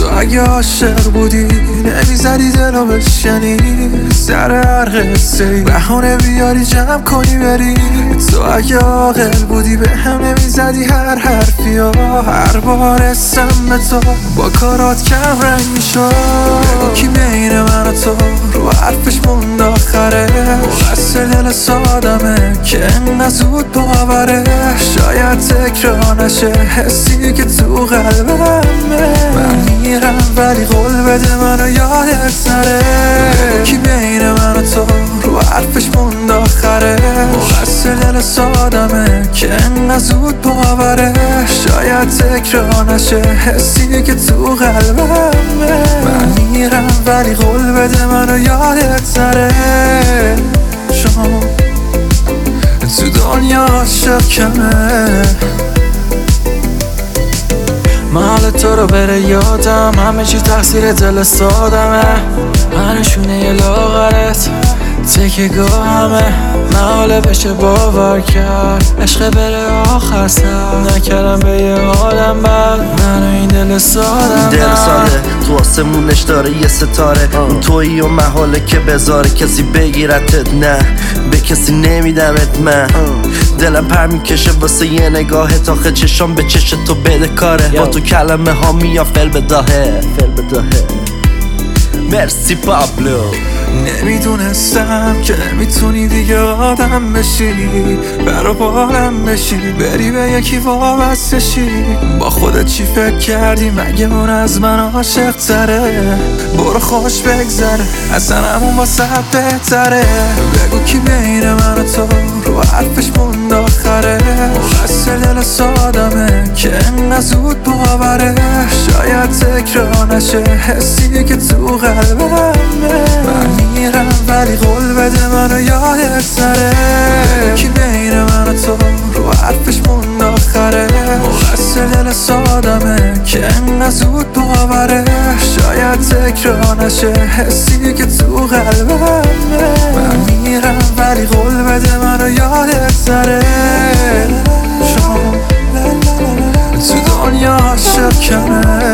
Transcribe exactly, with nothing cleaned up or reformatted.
تو اگه عاشق بودی نمیزدی دلو بشکنی، سر هر قصه ای بهونه بیاری جمع کنی بری. تو اگه عاقل بودی به هم نمیزدی هر حرفی ها، هر بار اسم به تو با کارات کم رنگ میشد. بگو کی بین من و تو رو حرفش موند آخرش، مقصر دل سادمه که انقدر زود باوره. شاید تکرار نشه حسی که تو قلبمه، من میرم ولی قول بده منو یادت نره. بگو کی بین من و تو رو حرفش موند آخرش، مقصر دل سادمه که انقدر زود باوره. شاید تکرار نشه حسی که تو قلبمه، من میرم ولی قول بده منو یادت نره. چون تو دنیا عاشق کمه، محل تو رو بره یادم، همه چی تقصیر دل سادمه. منشونه یه لاغرت تکه گاه همه، محاله بشه باور کرد عشق بره آخر سر. نکردم به یه آدم بد منو این دل سادم، دل ساده تو آسمونش داره یه ستاره. اون تویی و محاله که بذاره کسی بگیرتت، نه به کسی نمیدمت. من دلم پر میکشه واسه یه نگاهت، آخه چشام به چش تو بده کاره. با تو کلمه ها میام فل بداهه فل بداهه. مرسی پابلو. نمیدونستم که میتونی دیگه آدم بشی، برا بالم بشی، بری به یکی وابسته شی. با خودت چی فکر کردی مگه اون از من عاشق تره؟ برو خوش بگذره اصلا همون واسه بهتره. بگو کی بین من و تو رو حرفش موند آخره، مقصر دل سادمه که انقدر زود باوره. شاید تکرار نشه حسی که تو قلبمه، من میرم ولی قول بده منو یادت نره. کی بین من و تو رو حرفش موند آخره، مقصر دل سادمه که انقدر زود باوره. شاید تکرار نشه حسی که تو قلبمه، من میرم ولی قول بده منو یادت نره. چون تو دنیا عاشق کمه.